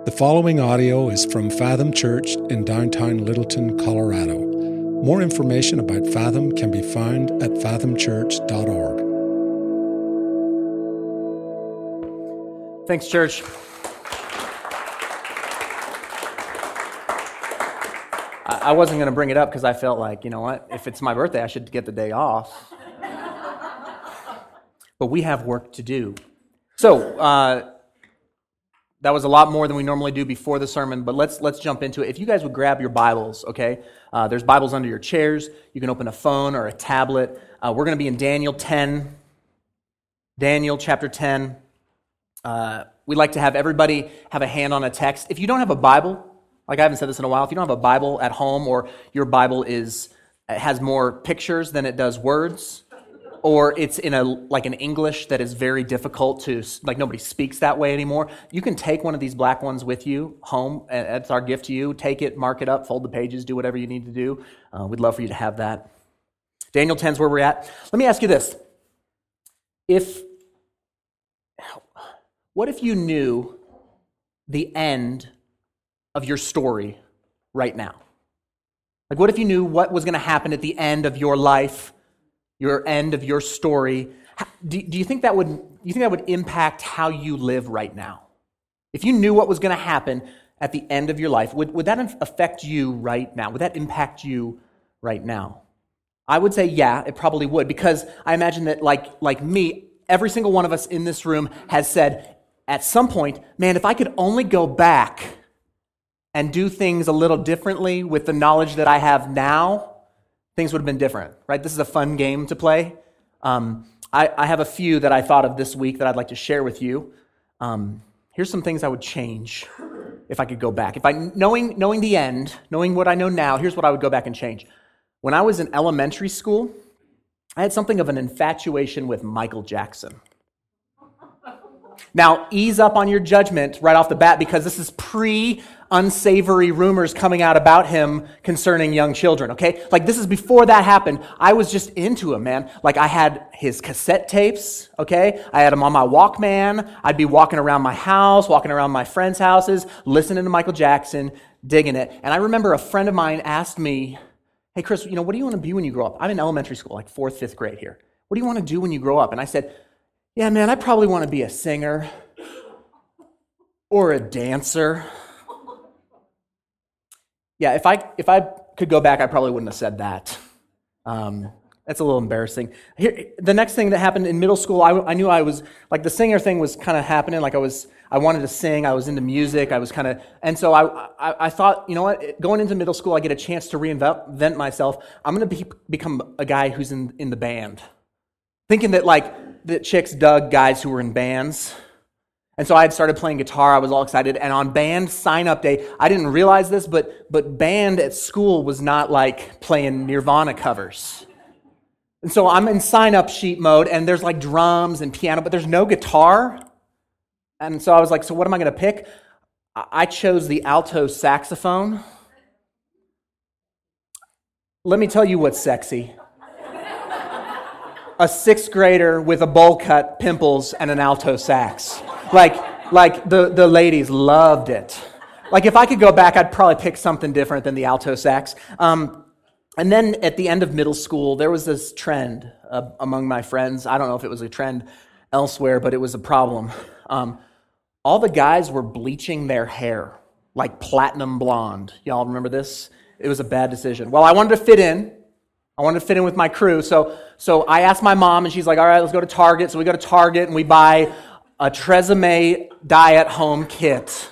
The following audio is from Fathom Church in downtown Littleton, Colorado. More information about Fathom can be found at fathomchurch.org. Thanks, church. I wasn't going to bring it up because I felt like, you know what, if it's my birthday, I should get the day off. But we have work to do. So, that was a lot more than we normally do before the sermon, but let's jump into it. If you guys would grab your Bibles, okay? There's Bibles under your chairs. You can open a phone or a tablet. We're going to be in Daniel 10, Daniel chapter 10. We'd like to have everybody have a hand on a text. If you don't have a Bible, like I haven't said this in a while, if you don't have a Bible at home or your Bible has more pictures than it does words, or it's in an English that is very difficult to, like nobody speaks that way anymore, you can take one of these black ones with you home. That's our gift to you. Take it, mark it up, fold the pages, do whatever you need to do. We'd love for you to have that. Daniel 10 is where we're at. Let me ask you this. What if you knew the end of your story right now? Like, what if you knew what was going to happen at the end of your life, your end of your story? Do you think that would impact how you live right now? If you knew what was going to happen at the end of your life, would that affect you right now? Would that impact you right now? I would say yeah, it probably would, because I imagine that like me, every single one of us in this room has said at some point, man, if I could only go back and do things a little differently with the knowledge that I have now, things would have been different, right? This is a fun game to play. I have a few that I thought of this week that I'd like to share with you. Here's some things I would change if I could go back. Knowing the end, knowing what I know now, here's what I would go back and change. When I was in elementary school, I had something of an infatuation with Michael Jackson. Now, ease up on your judgment right off the bat, because this is unsavory rumors coming out about him concerning young children, okay? Like, this is before that happened. I was just into him, man. Like, I had his cassette tapes, okay? I had him on my Walkman. I'd be walking around my house, walking around my friends' houses, listening to Michael Jackson, digging it. And I remember a friend of mine asked me, hey, Chris, what do you want to be when you grow up? I'm in elementary school, like 4th, 5th grade here. What do you want to do when you grow up? And I said, yeah, man, I probably want to be a singer or a dancer. Yeah, if I could go back, I probably wouldn't have said that. That's a little embarrassing. Here, the next thing that happened in middle school, I knew I was, like, the singer thing was kind of happening. Like, I wanted to sing. I was into music. And so I thought, you know what? Going into middle school, I get a chance to reinvent myself. I'm going to become a guy who's in the band. Thinking that, the chicks dug guys who were in bands. And so I had started playing guitar. I was all excited. And on band sign-up day, I didn't realize this, but band at school was not like playing Nirvana covers. And so I'm in sign-up sheet mode, and there's like drums and piano, but there's no guitar. And so I was like, so what am I going to pick? I chose the alto saxophone. Let me tell you what's sexy. A 6th grader with a bowl cut, pimples, and an alto sax. Like the ladies loved it. Like, if I could go back, I'd probably pick something different than the alto sax. And then at the end of middle school, there was this trend among my friends. I don't know if it was a trend elsewhere, but it was a problem. All the guys were bleaching their hair, like platinum blonde. Y'all remember this? It was a bad decision. Well, I wanted to fit in. I wanted to fit in with my crew. So I asked my mom, and she's like, all right, let's go to Target. So we go to Target, and we buy a Tresemme dye-at-home kit.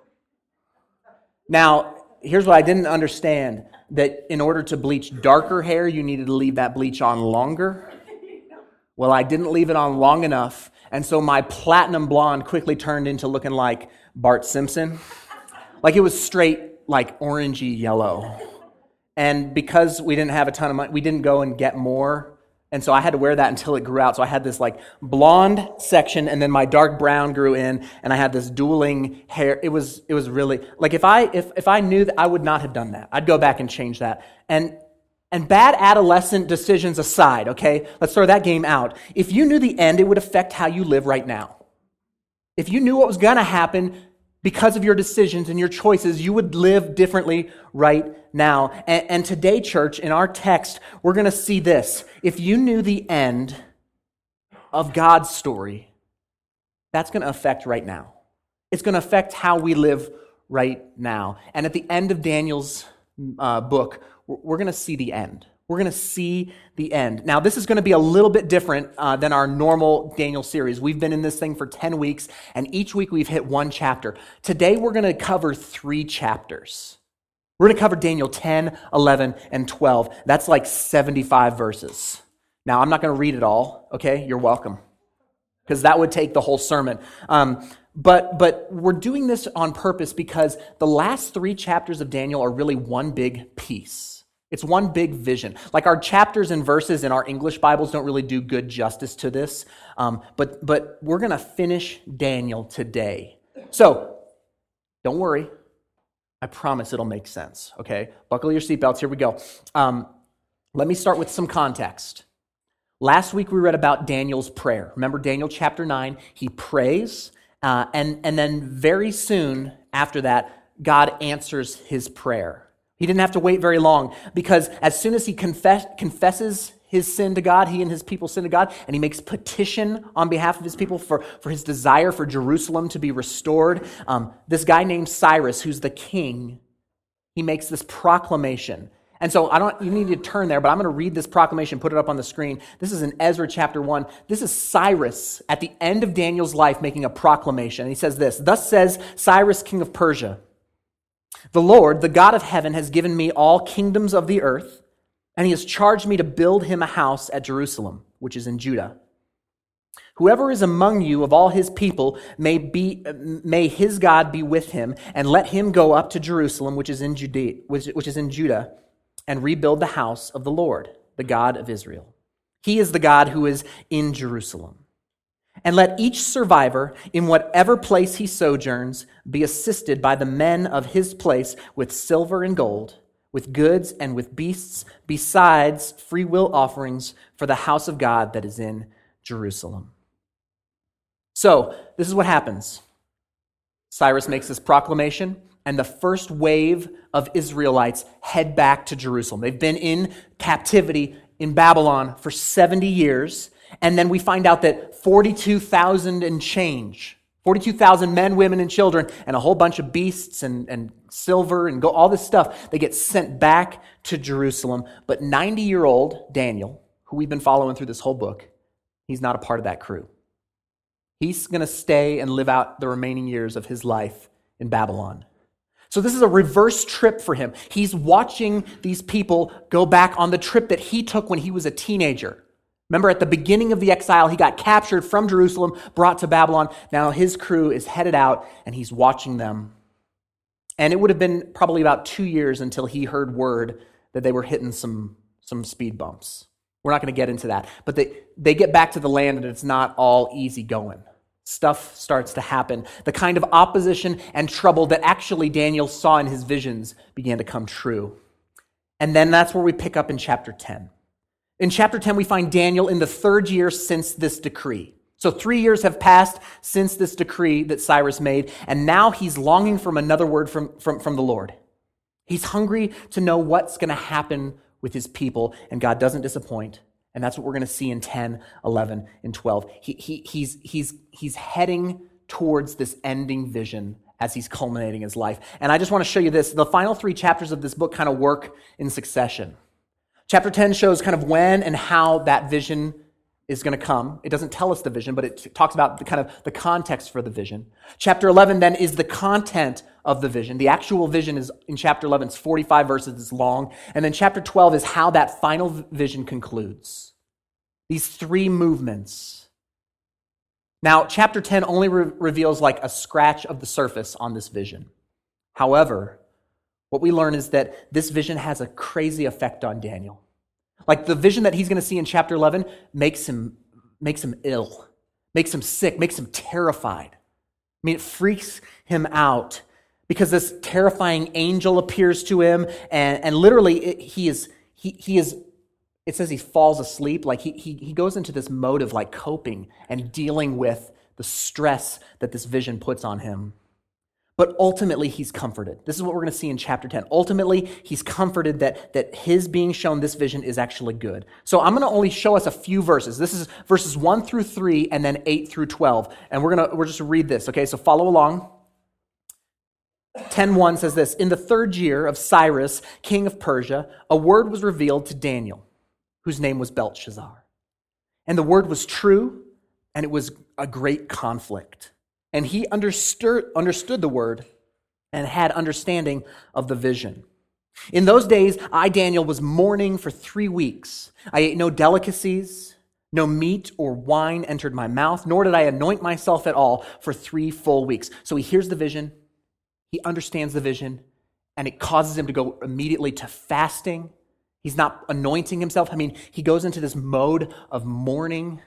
Now, here's what I didn't understand, that in order to bleach darker hair, you needed to leave that bleach on longer. Well, I didn't leave it on long enough, and so my platinum blonde quickly turned into looking like Bart Simpson. Like, it was straight, like, orangey yellow. And because we didn't have a ton of money, we didn't go and get more. And so I had to wear that until it grew out. So I had this like blonde section, and then my dark brown grew in, and I had this dueling hair. It was really like, if I knew that, I would not have done that. I'd go back and change that. And bad adolescent decisions aside, okay, let's throw that game out. If you knew the end, it would affect how you live right now. If you knew what was going to happen, Because of your decisions and your choices, you would live differently right now. And today, church, in our text, we're going to see this. If you knew the end of God's story, that's going to affect right now. It's going to affect how we live right now. And at the end of Daniel's book, we're going to see the end. We're going to see the end. Now, this is going to be a little bit different than our normal Daniel series. We've been in this thing for 10 weeks, and each week we've hit one chapter. Today, we're going to cover 3 chapters. We're going to cover Daniel 10, 11, and 12. That's like 75 verses. Now, I'm not going to read it all, okay? You're welcome, because that would take the whole sermon. But we're doing this on purpose because the last 3 chapters of Daniel are really one big piece. It's one big vision. Like our chapters and verses in our English Bibles don't really do good justice to this, but we're going to finish Daniel today. So, don't worry. I promise it'll make sense, okay? Buckle your seatbelts. Here we go. Let me start with some context. Last week we read about Daniel's prayer. Remember Daniel chapter 9? He prays, and then very soon after that, God answers his prayer. He didn't have to wait very long because as soon as he confesses his sin to God, he and his people sin to God, and he makes petition on behalf of his people for his desire for Jerusalem to be restored, this guy named Cyrus, who's the king, he makes this proclamation. And so you need to turn there, but I'm going to read this proclamation, put it up on the screen. This is in Ezra chapter 1. This is Cyrus at the end of Daniel's life making a proclamation. And he says this, "Thus says Cyrus, king of Persia, the Lord, the God of heaven, has given me all kingdoms of the earth, and he has charged me to build him a house at Jerusalem, which is in Judah. Whoever is among you of all his people, may his God be with him, and let him go up to Jerusalem, which is in Judah, and rebuild the house of the Lord, the God of Israel. He is the God who is in Jerusalem. And let each survivor, in whatever place he sojourns, be assisted by the men of his place with silver and gold, with goods and with beasts, besides free will offerings for the house of God that is in Jerusalem." So, this is what happens. Cyrus makes this proclamation, and the first wave of Israelites head back to Jerusalem. They've been in captivity in Babylon for 70 years, and then we find out that 42,000 and change, 42,000 men, women, and children, and a whole bunch of beasts and silver and gold, all this stuff, they get sent back to Jerusalem. But 90-year-old Daniel, who we've been following through this whole book, he's not a part of that crew. He's going to stay and live out the remaining years of his life in Babylon. So this is a reverse trip for him. He's watching these people go back on the trip that he took when he was a teenager. Remember, at the beginning of the exile, he got captured from Jerusalem, brought to Babylon. Now his crew is headed out, and he's watching them. And it would have been probably about 2 years until he heard word that they were hitting some speed bumps. We're not going to get into that. But they get back to the land, and it's not all easy going. Stuff starts to happen. The kind of opposition and trouble that actually Daniel saw in his visions began to come true. And then that's where we pick up in chapter 10. In chapter 10, we find Daniel in the 3rd year since this decree. So 3 years have passed since this decree that Cyrus made, and now he's longing for another word from the Lord. He's hungry to know what's going to happen with his people, and God doesn't disappoint. And that's what we're going to see in 10, 11, and 12. He's heading towards this ending vision as he's culminating his life. And I just want to show you this. The final 3 chapters of this book kind of work in succession. Chapter 10 shows kind of when and how that vision is going to come. It doesn't tell us the vision, but it talks about the context for the vision. Chapter 11 then is the content of the vision. The actual vision is in chapter 11. It's 45 verses. It's long. And then chapter 12 is how that final vision concludes. These 3 movements. Now, chapter 10 only reveals like a scratch of the surface on this vision. However, what we learn is that this vision has a crazy effect on Daniel. Like the vision that he's going to see in chapter 11 makes him ill, makes him sick, makes him terrified. I mean, it freaks him out because this terrifying angel appears to him, and literally it says he falls asleep. Like he goes into this mode of like coping and dealing with the stress that this vision puts on him. but ultimately he's comforted. This is what we're going to see in chapter 10. Ultimately, he's comforted that his being shown this vision is actually good. So I'm going to only show us a few verses. This is verses 1 through 3 and then 8 through 12. And we're just read this, okay? So follow along. 10:1 says this, "In the 3rd year of Cyrus, king of Persia, a word was revealed to Daniel, whose name was Belteshazzar. And the word was true, and it was a great conflict. And he understood the word and had understanding of the vision. In those days, I, Daniel, was mourning for 3 weeks. I ate no delicacies, no meat or wine entered my mouth, nor did I anoint myself at all for 3 full weeks." So he hears the vision, he understands the vision, and it causes him to go immediately to fasting. He's not anointing himself. I mean, he goes into this mode of mourning,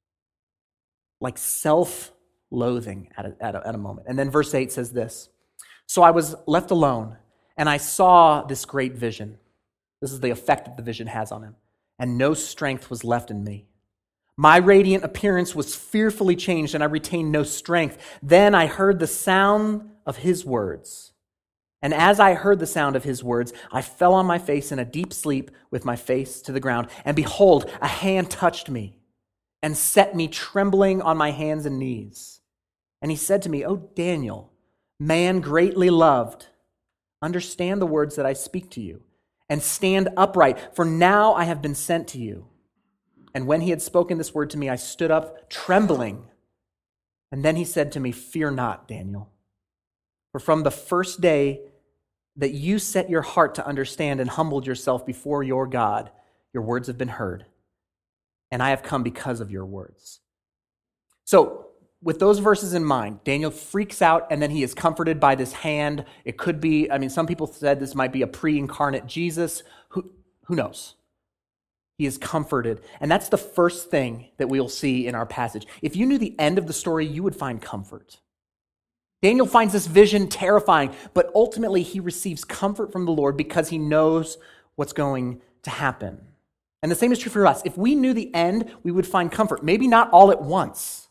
like self-loathing at a moment. And then verse 8 says this, "So I was left alone, and I saw this great vision." This is the effect that the vision has on him. "And no strength was left in me. My radiant appearance was fearfully changed, and I retained no strength. Then I heard the sound of his words. And as I heard the sound of his words, I fell on my face in a deep sleep with my face to the ground. And behold, a hand touched me and set me trembling on my hands and knees. And he said to me, 'O Daniel, man greatly loved, understand the words that I speak to you, and stand upright, for now I have been sent to you.' And when he had spoken this word to me, I stood up trembling. And then he said to me, 'Fear not, Daniel. For from the first day that you set your heart to understand and humbled yourself before your God, your words have been heard. And I have come because of your words.'" So, with those verses in mind, Daniel freaks out and then he is comforted by this hand. It could be, some people said this might be a pre-incarnate Jesus. Who knows? He is comforted. And that's the first thing that we'll see in our passage. If you knew the end of the story, you would find comfort. Daniel finds this vision terrifying, but ultimately he receives comfort from the Lord because he knows what's going to happen. And the same is true for us. If we knew the end, we would find comfort. Maybe not all at once,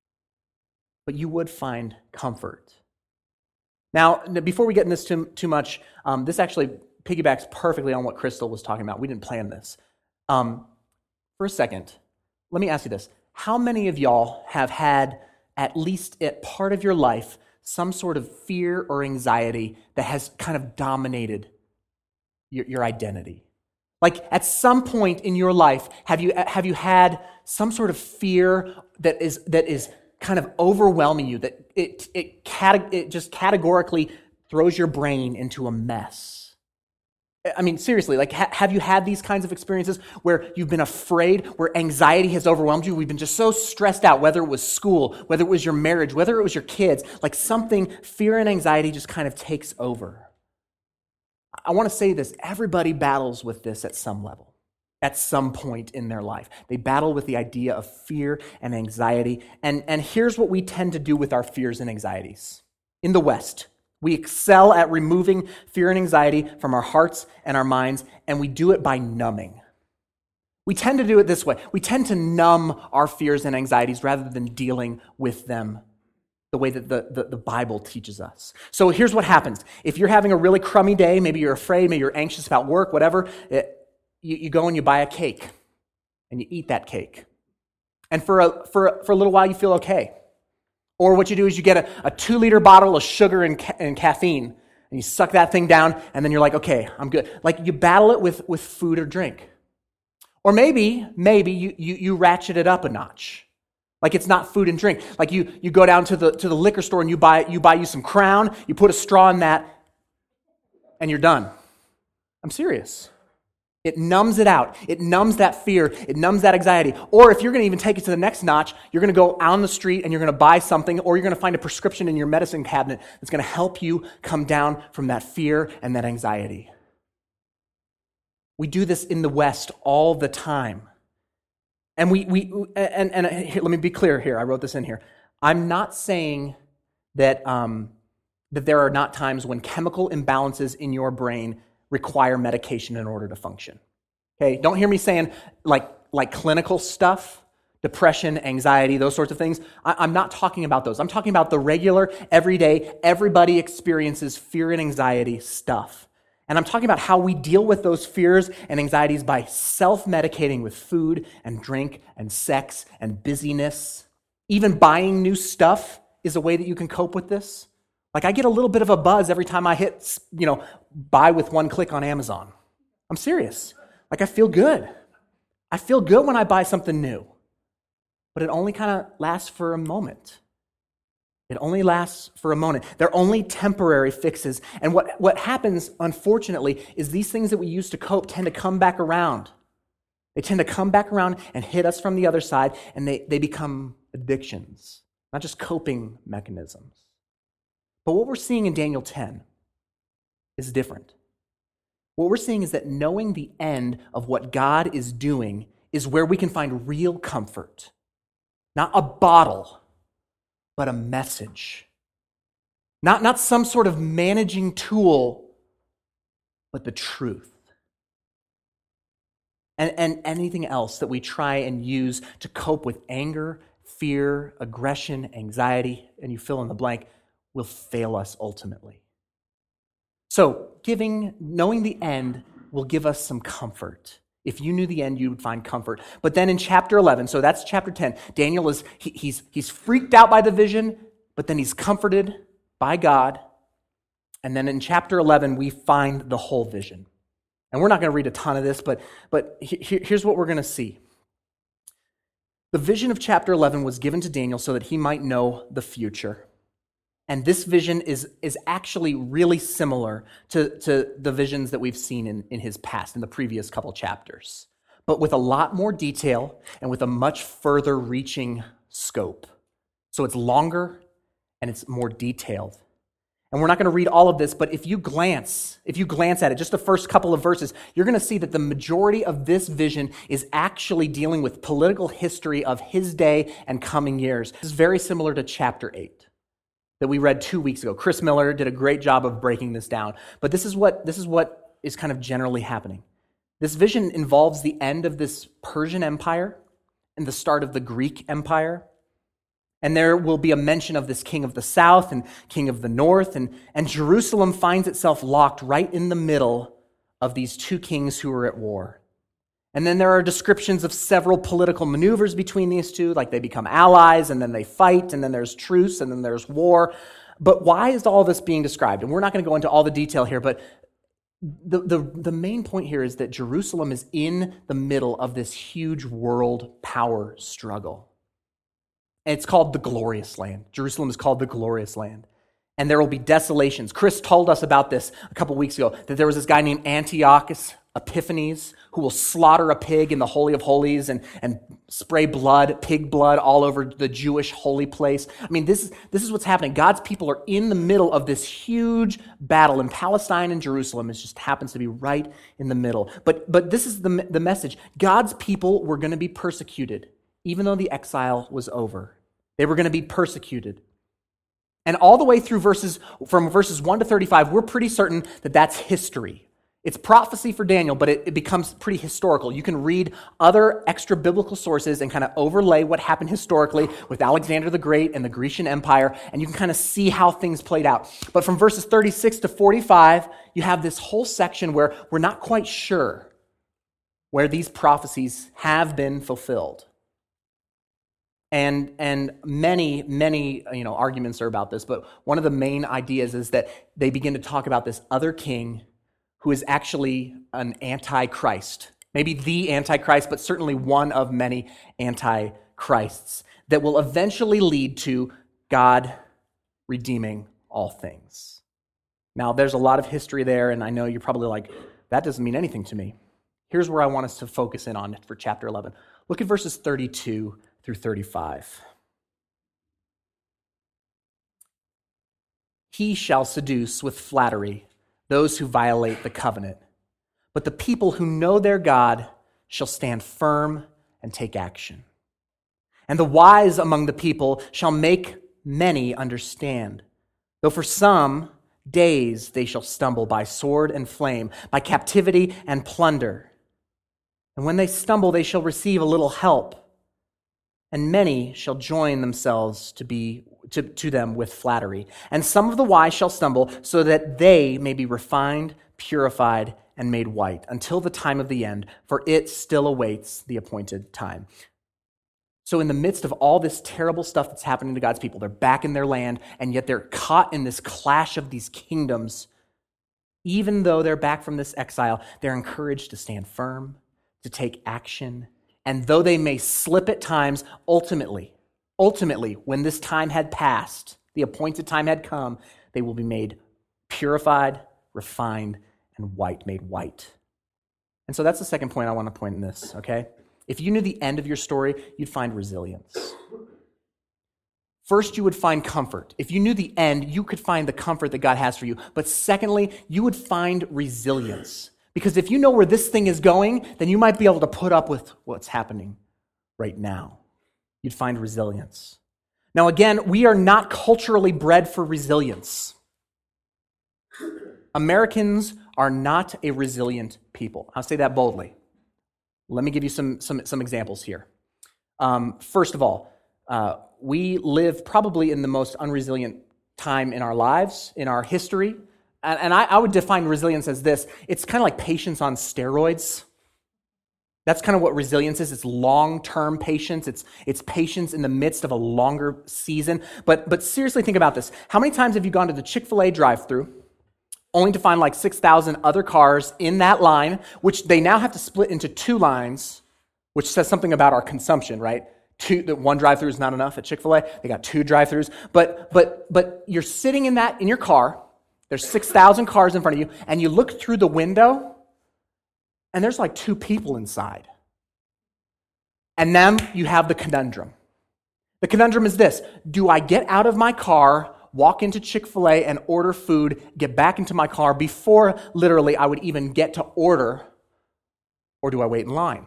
but you would find comfort. Now, before we get into this too much, this actually piggybacks perfectly on what Crystal was talking about. We didn't plan this. For a second, let me ask you this. How many of y'all have had, at least at part of your life, some sort of fear or anxiety that has kind of dominated your identity? Like at some point in your life, have you had some sort of fear that is kind of overwhelming you, that it just categorically throws your brain into a mess? Seriously, like have you had these kinds of experiences where you've been afraid, where anxiety has overwhelmed you? We've been just so stressed out, whether it was school, whether it was your marriage, whether it was your kids, like fear and anxiety just kind of takes over. I want to say this, everybody battles with this at some level, at some point in their life. They battle with the idea of fear and anxiety. And here's what we tend to do with our fears and anxieties. In the West, we excel at removing fear and anxiety from our hearts and our minds, and we do it by numbing. We tend to do it this way. We tend to numb our fears and anxieties rather than dealing with them the way that the Bible teaches us. So here's what happens. If you're having a really crummy day, maybe you're afraid, maybe you're anxious about work, whatever, you go and you buy a cake, and you eat that cake. And for a little while, you feel okay. Or what you do is you get a 2-liter bottle of sugar and caffeine, and you suck that thing down, and then you're like, okay, I'm good. Like you battle it with food or drink. Or maybe you ratchet it up a notch. Like it's not food and drink. Like you go down to the liquor store and you buy you some Crown, you put a straw in that, and you're done. I'm serious. It numbs it out. It numbs that fear. It numbs that anxiety. Or if you're going to even take it to the next notch, you're going to go out on the street and you're going to buy something, or you're going to find a prescription in your medicine cabinet that's going to help you come down from that fear and that anxiety. We do this in the West all the time. And here, let me be clear here. I wrote this in here. I'm not saying that there are not times when chemical imbalances in your brain require medication in order to function. Okay? Don't hear me saying like clinical stuff. depression, anxiety, those sorts of things. I'm not talking about those. I'm talking about the regular, everyday, everybody experiences fear and anxiety stuff. And I'm talking about how we deal with those fears and anxieties by self-medicating with food and drink and sex and busyness. Even buying new stuff is a way that you can cope with this. Like I get a little bit of a buzz every time I hit, buy with one click on Amazon. I'm serious. Like I feel good. I feel good when I buy something new. But it only kind of lasts for a moment. It only lasts for a moment. They're only temporary fixes. And what happens, unfortunately, is these things that we use to cope tend to come back around. They tend to come back around and hit us from the other side, and they become addictions, not just coping mechanisms. But what we're seeing in Daniel 10 is different. What we're seeing is that knowing the end of what God is doing is where we can find real comfort. Not a bottle, but a message. Not some sort of managing tool, but the truth. And anything else that we try and use to cope with anger, fear, aggression, anxiety, and you fill in the blank, will fail us ultimately. So, knowing the end will give us some comfort. If you knew the end, you would find comfort. But then in chapter 11, so that's chapter 10, Daniel he's freaked out by the vision, but then he's comforted by God. And then in chapter 11, we find the whole vision. And we're not going to read a ton of this, but here's what we're going to see. The vision of chapter 11 was given to Daniel so that he might know the future. And this vision is actually really similar to the visions that we've seen in his past, in the previous couple chapters, but with a lot more detail and with a much further reaching scope. So it's longer and it's more detailed. And we're not going to read all of this, but if you glance at it, just the first couple of verses, you're going to see that the majority of this vision is actually dealing with political history of his day and coming years. This is very similar to chapter 8. That we read 2 weeks ago. Chris Miller did a great job of breaking this down. But this is what is kind of generally happening. This vision involves the end of this Persian Empire and the start of the Greek Empire. And there will be a mention of this king of the south and king of the north. And Jerusalem finds itself locked right in the middle of these two kings who are at war. And then there are descriptions of several political maneuvers between these two, like they become allies, and then they fight, and then there's truce, and then there's war. But why is all this being described? And we're not going to go into all the detail here, but the main point here is that Jerusalem is in the middle of this huge world power struggle. And it's called the Glorious Land. Jerusalem is called the Glorious Land. And there will be desolations. Chris told us about this a couple weeks ago, that there was this guy named Antiochus Epiphanes who will slaughter a pig in the Holy of Holies and spray pig blood all over the Jewish holy place. I mean, this is what's happening. God's people are in the middle of this huge battle, and Palestine and Jerusalem just happens to be right in the middle. But this is the message. God's people were going to be persecuted, even though the exile was over. They were going to be persecuted. And all the way through from verses 1 to 35, we're pretty certain that that's history. It's prophecy for Daniel, but it becomes pretty historical. You can read other extra biblical sources and kind of overlay what happened historically with Alexander the Great and the Grecian Empire, and you can kind of see how things played out. But from verses 36 to 45, you have this whole section where we're not quite sure where these prophecies have been fulfilled. And many arguments are about this, but one of the main ideas is that they begin to talk about this other king who is actually an antichrist. Maybe the antichrist, but certainly one of many antichrists that will eventually lead to God redeeming all things. Now, there's a lot of history there, and I know you're probably like, that doesn't mean anything to me. Here's where I want us to focus in on for chapter 11. Look at verses 32 through 35. He shall seduce with flattery those who violate the covenant, but the people who know their God shall stand firm and take action. And the wise among the people shall make many understand, though for some days they shall stumble by sword and flame, by captivity and plunder. And when they stumble, they shall receive a little help. and many shall join themselves to them with flattery. And some of the wise shall stumble, so that they may be refined, purified, and made white, until the time of the end, for it still awaits the appointed time. So in the midst of all this terrible stuff that's happening to God's people, they're back in their land, and yet they're caught in this clash of these kingdoms. Even though they're back from this exile, they're encouraged to stand firm, to take action. And though they may slip at times, ultimately, when this time had passed, the appointed time had come, they will be made purified, refined, and made white. And so that's the second point I want to point in this, okay? If you knew the end of your story, you'd find resilience. First, you would find comfort. If you knew the end, you could find the comfort that God has for you. But secondly, you would find resilience. Because if you know where this thing is going, then you might be able to put up with what's happening right now. You'd find resilience. Now again, we are not culturally bred for resilience. Americans are not a resilient people. I'll say that boldly. Let me give you some examples here. First of all, we live probably in the most unresilient time in our lives, in our history. And I would define resilience as this. It's kind of like patience on steroids. That's kind of what resilience is. It's long-term patience. It's patience in the midst of a longer season. But seriously, think about this. How many times have you gone to the Chick-fil-A drive-thru only to find like 6,000 other cars in that line, which they now have to split into two lines, which says something about our consumption, right? One drive-thru is not enough at Chick-fil-A. They got two drive-thrus. But you're sitting in your car. There's 6,000 cars in front of you, and you look through the window, and there's like two people inside. And then you have the conundrum. The conundrum is this: do I get out of my car, walk into Chick-fil-A and order food, get back into my car before literally I would even get to order, or do I wait in line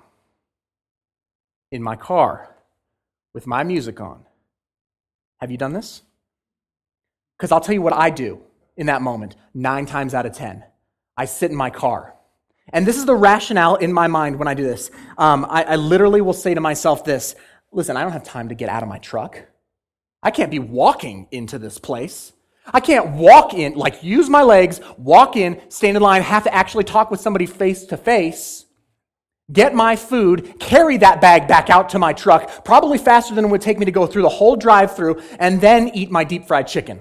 in my car with my music on? Have you done this? Because I'll tell you what I do in that moment, 9 times out of 10. I sit in my car. And this is the rationale in my mind when I do this. I literally will say to myself this: listen, I don't have time to get out of my truck. I can't be walking into this place. I can't walk in, use my legs, walk in, stand in line, have to actually talk with somebody face to face, get my food, carry that bag back out to my truck, probably faster than it would take me to go through the whole drive-thru, and then eat my deep fried chicken.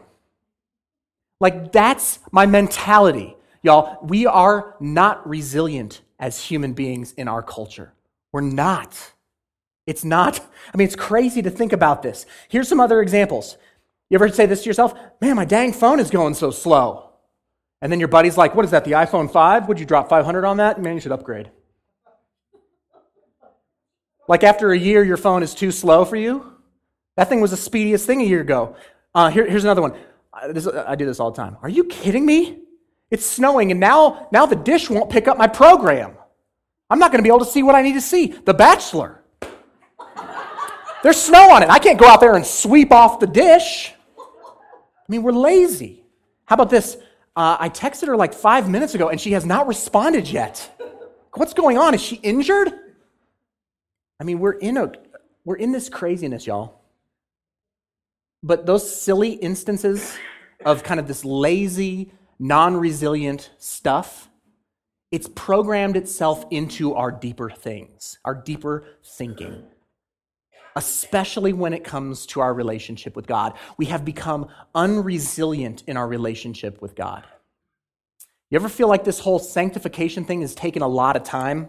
That's my mentality. Y'all, we are not resilient as human beings in our culture. We're not. It's not. It's crazy to think about this. Here's some other examples. You ever say this to yourself? Man, my dang phone is going so slow. And then your buddy's like, what is that, the iPhone 5? Would you drop $500 on that? Man, you should upgrade. After a year, your phone is too slow for you? That thing was the speediest thing a year ago. Here's another one. I do this all the time. Are you kidding me? It's snowing, and now the dish won't pick up my program. I'm not going to be able to see what I need to see. The Bachelor. There's snow on it. I can't go out there and sweep off the dish. We're lazy. How about this? I texted her 5 minutes ago, and she has not responded yet. What's going on? Is she injured? We're in this craziness, y'all. But those silly instances of kind of this lazy, non-resilient stuff, it's programmed itself into our deeper things, our deeper thinking. Especially when it comes to our relationship with God. We have become unresilient in our relationship with God. You ever feel like this whole sanctification thing has taken a lot of time?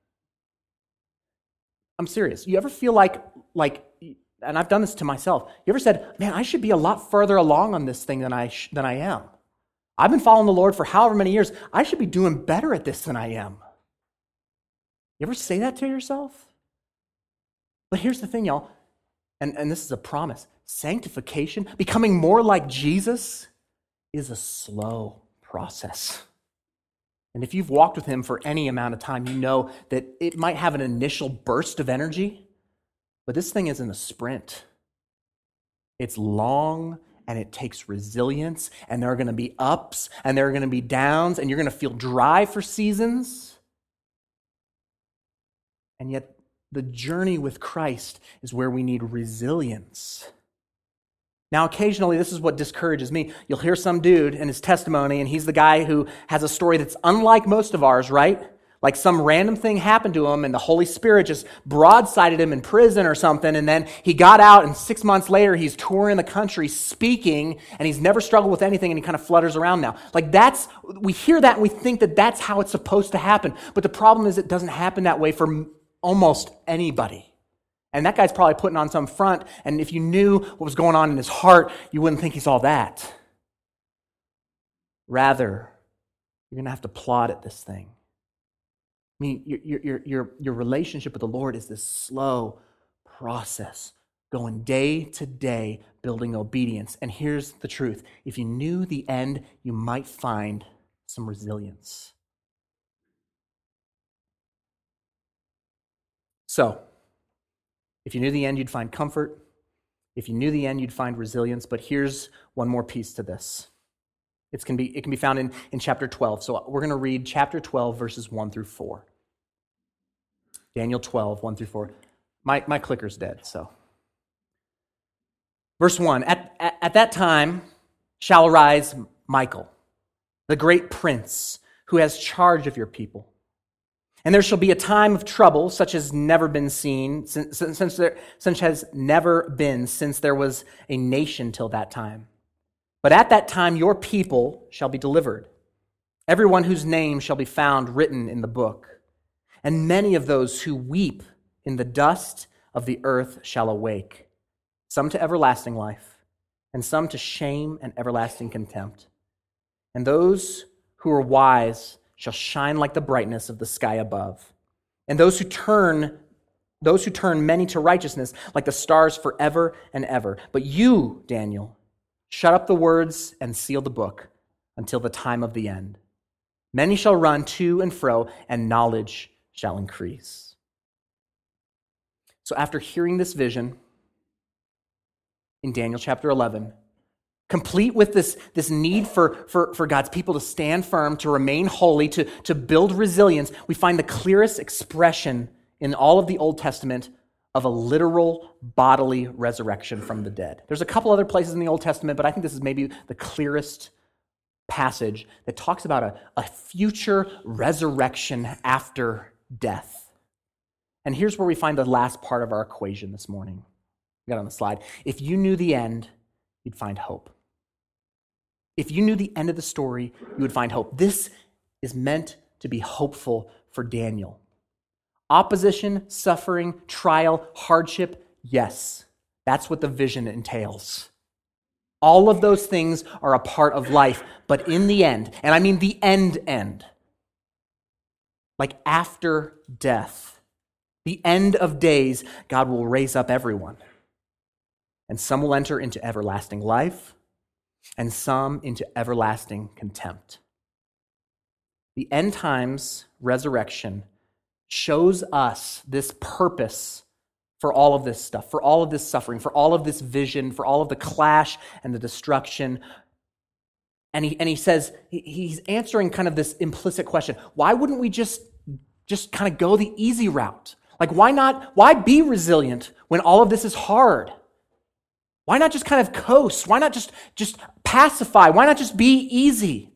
I'm serious. You ever feel like, and I've done this to myself, you ever said, man, I should be a lot further along on this thing than I am. I've been following the Lord for however many years. I should be doing better at this than I am. You ever say that to yourself? But here's the thing, y'all, and this is a promise. Sanctification, becoming more like Jesus, is a slow process. And if you've walked with him for any amount of time, you know that it might have an initial burst of energy, but this thing isn't a sprint. It's long, and it takes resilience, and there are going to be ups, and there are going to be downs, and you're going to feel dry for seasons. And yet, the journey with Christ is where we need resilience. Now, occasionally, this is what discourages me. You'll hear some dude in his testimony, and he's the guy who has a story that's unlike most of ours, right? Like some random thing happened to him, and the Holy Spirit just broadsided him in prison or something, and then he got out, and 6 months later, he's touring the country speaking, and he's never struggled with anything, and he kind of flutters around now. Like we hear that, and we think that that's how it's supposed to happen. But the problem is it doesn't happen that way for almost anybody. And that guy's probably putting on some front, and if you knew what was going on in his heart, you wouldn't think he's all that. Rather, you're going to have to plod at this thing. I mean, your relationship with the Lord is this slow process, going day to day, building obedience. And here's the truth. If you knew the end, you might find some resilience. So, if you knew the end, you'd find comfort. If you knew the end, you'd find resilience. But here's one more piece to this. It can be found in chapter 12. So we're going to read chapter 12, verses 1 through 4. Daniel 12, 1 through 4. My clicker's dead, so. Verse 1, at that time shall arise Michael, the great prince, who has charge of your people. And there shall be a time of trouble such as never been seen, since has never been since there was a nation till that time. But at that time your people shall be delivered, everyone whose name shall be found written in the book. And many of those who weep in the dust of the earth shall awake, some to everlasting life, and some to shame and everlasting contempt. And those who are wise shall shine like the brightness of the sky above. And those who turn many to righteousness like the stars forever and ever. But you, Daniel, shut up the words and seal the book until the time of the end. Many shall run to and fro, and knowledge shall increase. So after hearing this vision in Daniel chapter 11, complete with this need for God's people to stand firm, to remain holy, to build resilience, we find the clearest expression in all of the Old Testament of a literal bodily resurrection from the dead. There's a couple other places in the Old Testament, but I think this is maybe the clearest passage that talks about a future resurrection after death. And here's where we find the last part of our equation this morning. We got it on the slide. If you knew the end, you'd find hope. If you knew the end of the story, you would find hope. This is meant to be hopeful for Daniel. Opposition, suffering, trial, hardship, yes, that's what the vision entails. All of those things are a part of life, but in the end, and I mean the end, like after death, the end of days, God will raise up everyone. And some will enter into everlasting life, and some into everlasting contempt. The end times resurrection shows us this purpose for all of this stuff, for all of this suffering, for all of this vision, for all of the clash and the destruction. And he says, he's answering kind of this implicit question. Why wouldn't we just kind of go the easy route? Like, why be resilient when all of this is hard? Why not just kind of coast? Why not just pacify? Why not just be easy?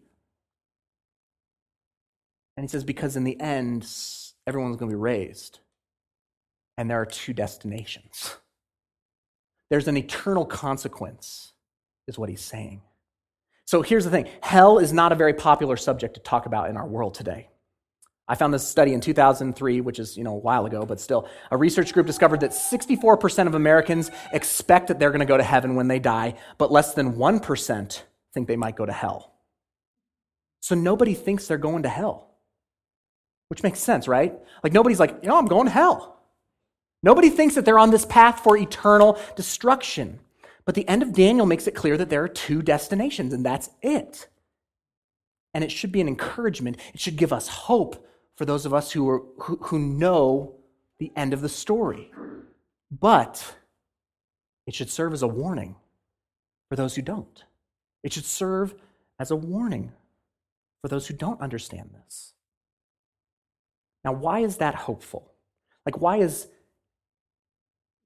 And he says, because in the end, everyone's going to be raised. And there are two destinations. There's an eternal consequence, is what he's saying. So here's the thing. Hell is not a very popular subject to talk about in our world today. I found this study in 2003, which is, a while ago, but still. A research group discovered that 64% of Americans expect that they're going to go to heaven when they die, but less than 1% think they might go to hell. So nobody thinks they're going to hell, which makes sense, right? Like nobody's like, I'm going to hell. Nobody thinks that they're on this path for eternal destruction. But the end of Daniel makes it clear that there are two destinations, and that's it. And it should be an encouragement. It should give us hope for those of us who know the end of the story. But it should serve as a warning for those who don't. It should serve as a warning for those who don't understand this. Now, why is that hopeful? Like, why is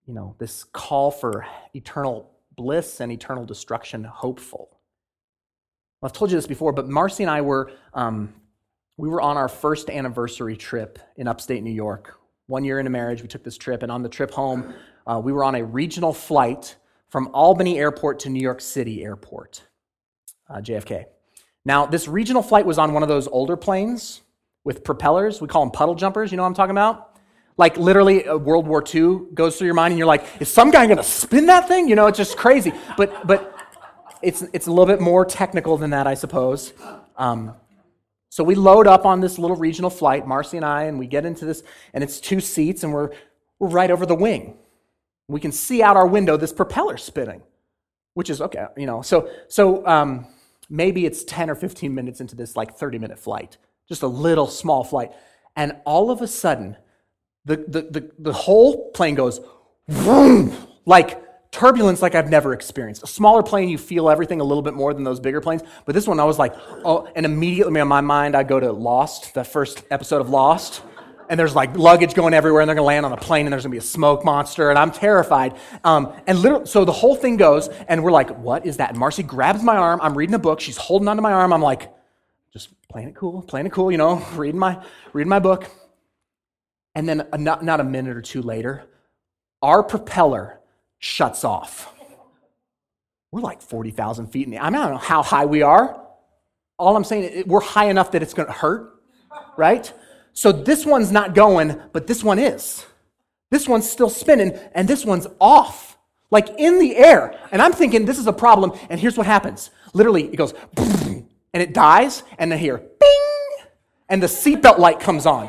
this call for eternal bliss and eternal destruction hopeful. Well, I've told you this before, but Marcy and I were on our first anniversary trip in upstate New York. 1 year into marriage, we took this trip, and on the trip home, we were on a regional flight from Albany Airport to New York City Airport, JFK. Now, this regional flight was on one of those older planes with propellers. We call them puddle jumpers. You know what I'm talking about? Like literally World War II goes through your mind and you're like, is some guy going to spin that thing? It's just crazy. But it's a little bit more technical than that, I suppose. So we load up on this little regional flight, Marcy and I, and we get into this, and it's 2 seats, and we're right over the wing. We can see out our window this propeller spinning, which is okay, So maybe it's 10 or 15 minutes into this 30-minute flight, just a little small flight, and all of a sudden, the whole plane goes vroom, like turbulence like I've never experienced. A smaller plane, you feel everything a little bit more than those bigger planes. But this one, I was like, oh, and immediately in my mind, I go to Lost, the first episode of Lost, and there's luggage going everywhere, and they're going to land on a plane, and there's going to be a smoke monster, and I'm terrified. And literally, so the whole thing goes, and we're like, what is that? And Marcy grabs my arm. I'm reading a book. She's holding onto my arm. I'm like, just playing it cool, reading my book. And then not a minute or two later, our propeller shuts off. We're 40,000 feet in the air. I don't know how high we are. All I'm saying, we're high enough that it's going to hurt, right? So this one's not going, but this one is. This one's still spinning, and this one's off, in the air. And I'm thinking, this is a problem, and here's what happens. Literally, it goes, and it dies, and then here, bing, and the seatbelt light comes on,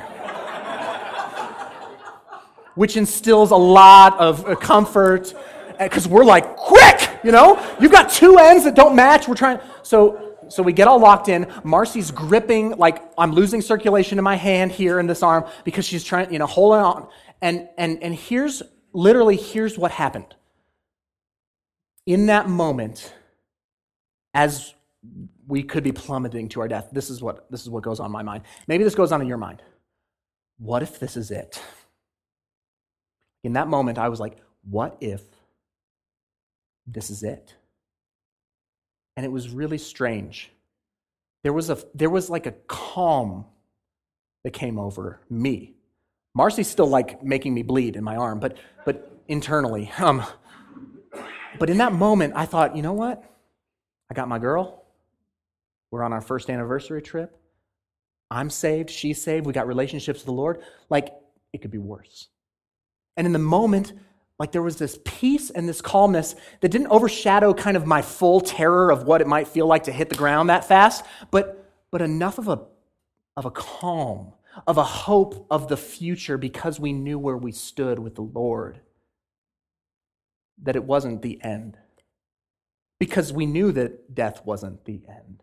which instills a lot of comfort, because we're quick, you've got 2 ends that don't match. We're trying, so we get all locked in. Marcy's gripping, I'm losing circulation in my hand here in this arm, because she's trying, holding on. And here's what happened. In that moment, as we could be plummeting to our death, this is what goes on in my mind. Maybe this goes on in your mind. What if this is it? In that moment, I was like, what if this is it? And it was really strange. There was a calm that came over me. Marcy's still making me bleed in my arm, but internally. But in that moment, I thought, you know what? I got my girl. We're on our first anniversary trip. I'm saved. She's saved. We got relationships with the Lord. It could be worse. And in the moment, there was this peace and this calmness that didn't overshadow kind of my full terror of what it might feel like to hit the ground that fast, but enough of a calm, of a hope of the future, because we knew where we stood with the Lord, that it wasn't the end. Because we knew that death wasn't the end.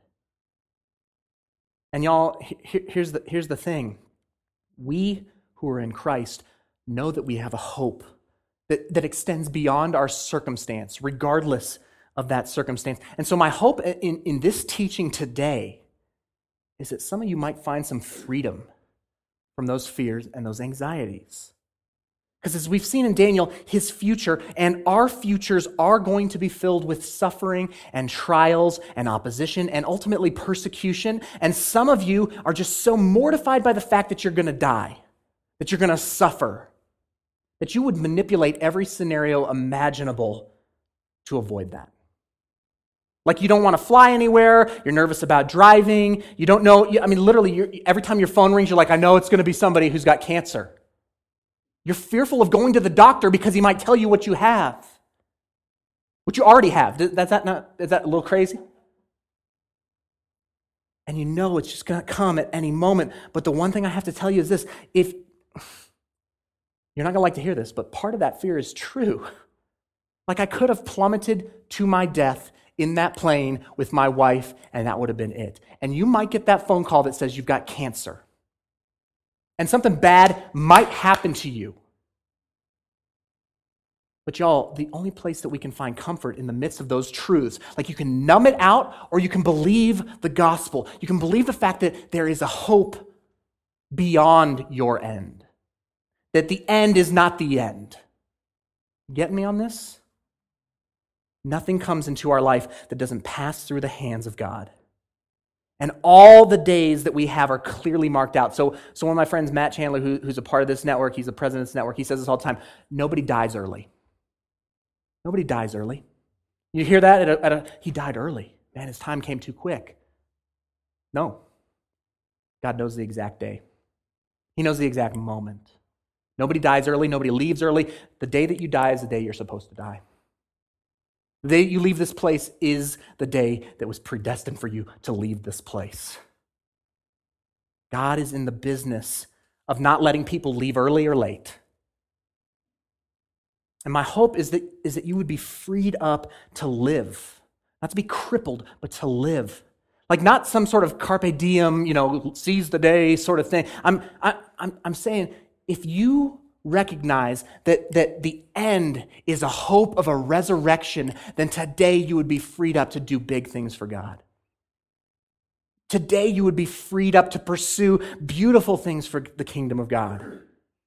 And y'all, here's the thing. We who are in Christ know that we have a hope that extends beyond our circumstance, regardless of that circumstance. And so my hope in this teaching today is that some of you might find some freedom from those fears and those anxieties. Because as we've seen in Daniel, his future and our futures are going to be filled with suffering and trials and opposition and ultimately persecution. And some of you are just so mortified by the fact that you're going to die, that you're going to suffer, that you would manipulate every scenario imaginable to avoid that. You don't want to fly anywhere, you're nervous about driving, you don't know, literally, every time your phone rings, you're like, I know it's going to be somebody who's got cancer. You're fearful of going to the doctor because he might tell you what you have, what you already have. Is that a little crazy? And you know it's just going to come at any moment. But the one thing I have to tell you is this: if you're not going to like to hear this, but part of that fear is true. I could have plummeted to my death in that plane with my wife, and that would have been it. And you might get that phone call that says you've got cancer. And something bad might happen to you. But y'all, the only place that we can find comfort in the midst of those truths, you can numb it out or you can believe the gospel. You can believe the fact that there is a hope beyond your end. That the end is not the end. Get me on this? Nothing comes into our life that doesn't pass through the hands of God. And all the days that we have are clearly marked out. So one of my friends, Matt Chandler, who's a part of this network, he's the president of this network, he says this all the time, nobody dies early. Nobody dies early. You hear that? He died early. Man, his time came too quick. No. God knows the exact day. He knows the exact moment. Nobody dies early. Nobody leaves early. The day that you die is the day you're supposed to die. The day you leave this place is the day that was predestined for you to leave this place. God is in the business of not letting people leave early or late. And my hope is that you would be freed up to live. Not to be crippled, but to live. Like not some sort of carpe diem, seize the day sort of thing. I'm saying if you recognize that the end is a hope of a resurrection, then today you would be freed up to do big things for God. Today you would be freed up to pursue beautiful things for the kingdom of God.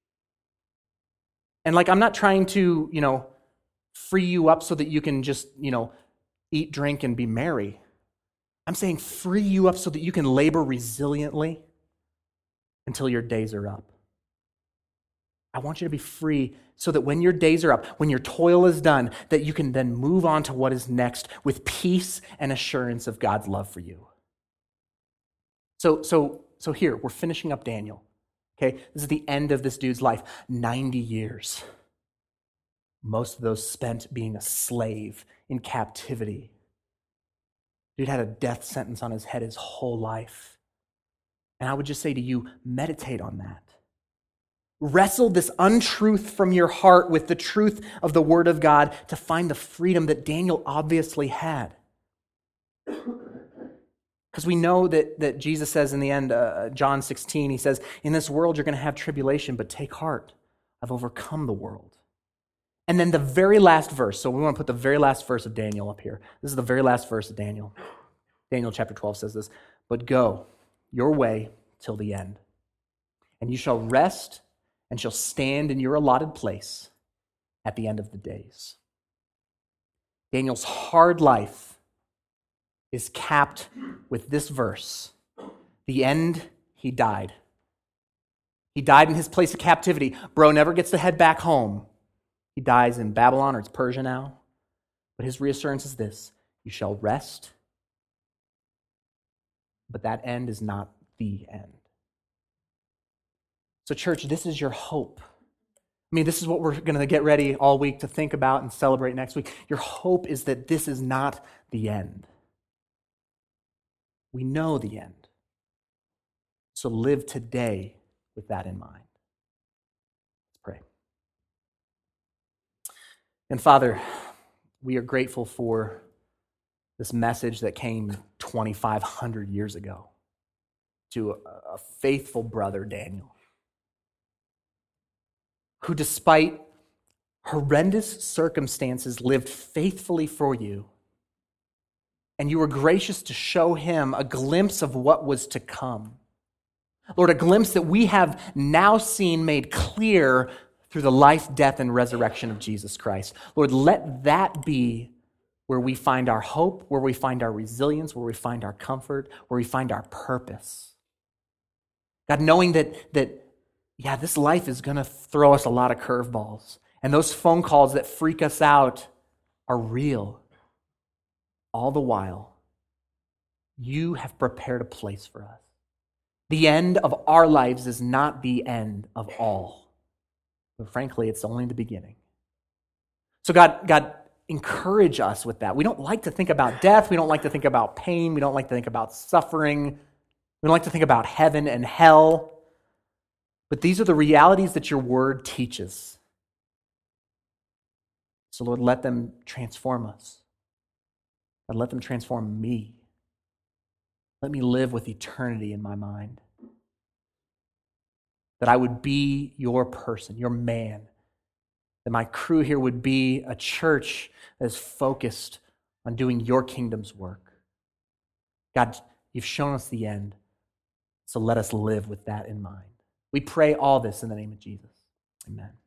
And I'm not trying to, free you up so that you can just, eat, drink, and be merry. I'm saying free you up so that you can labor resiliently until your days are up. I want you to be free so that when your days are up, when your toil is done, that you can then move on to what is next with peace and assurance of God's love for you. So here, we're finishing up Daniel. Okay, this is the end of this dude's life. 90 years. Most of those spent being a slave in captivity. Dude had a death sentence on his head his whole life. And I would just say to you, meditate on that. Wrestle this untruth from your heart with the truth of the Word of God to find the freedom that Daniel obviously had. Because we know that Jesus says in the end, John 16, he says, in this world you're going to have tribulation, but take heart, I've overcome the world. And then the very last verse, so we want to put the very last verse of Daniel up here. This is the very last verse of Daniel. Daniel chapter 12 says this, but go your way till the end, and you shall rest and shall stand in your allotted place at the end of the days. Daniel's hard life is capped with this verse. The end, he died. He died in his place of captivity. Bro never gets to head back home. He dies in Babylon, or it's Persia now. But his reassurance is this, you shall rest, but that end is not the end. So church, this is your hope. I mean, this is what we're going to get ready all week to think about and celebrate next week. Your hope is that this is not the end. We know the end. So live today with that in mind. Let's pray. And Father, we are grateful for this message that came 2,500 years ago to a faithful brother, Daniel, who despite horrendous circumstances lived faithfully for you. And you were gracious to show him a glimpse of what was to come. Lord, a glimpse that we have now seen made clear through the life, death, and resurrection of Jesus Christ. Lord, let that be where we find our hope, where we find our resilience, where we find our comfort, where we find our purpose. God, knowing that this life is going to throw us a lot of curveballs, and those phone calls that freak us out are real. All the while, you have prepared a place for us. The end of our lives is not the end of all. But frankly, it's only the beginning. So God, encourage us with that. We don't like to think about death. We don't like to think about pain. We don't like to think about suffering. We don't like to think about heaven and hell. But these are the realities that your word teaches. So Lord, let them transform us. And let them transform me. Let me live with eternity in my mind. That I would be your person, your man. That my crew here would be a church that is focused on doing your kingdom's work. God, you've shown us the end, so let us live with that in mind. We pray all this in the name of Jesus. Amen.